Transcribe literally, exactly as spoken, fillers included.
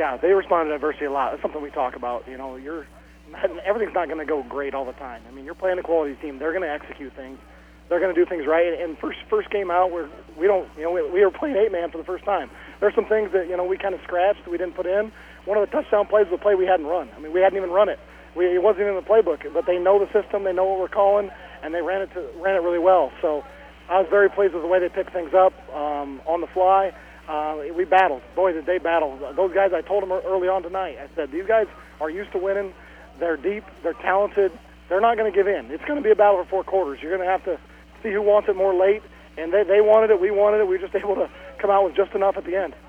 Yeah, they respond to adversity a lot. That's something we talk about. You know, you're everything's not going to go great all the time. I mean, you're playing a quality team. They're going to execute things. They're going to do things right. And first first game out, we're we don't you know we, we were playing eight man for the first time. There's some things that you know we kind of scratched, we didn't put in. One of the touchdown plays was a play we hadn't run. I mean, we hadn't even run it. We, it wasn't even in the playbook. But they know the system, they know what we're calling, and they ran it to, ran it really well. So I was very pleased with the way they picked things up um, on the fly. Uh, we battled. Boy, did they battle. Those guys, I told them early on tonight, I said, these guys are used to winning. They're deep. They're talented. They're not going to give in. It's going to be a battle for four quarters. You're going to have to see who wants it more late. And they, they wanted it. We wanted it. We were just able to come out with just enough at the end.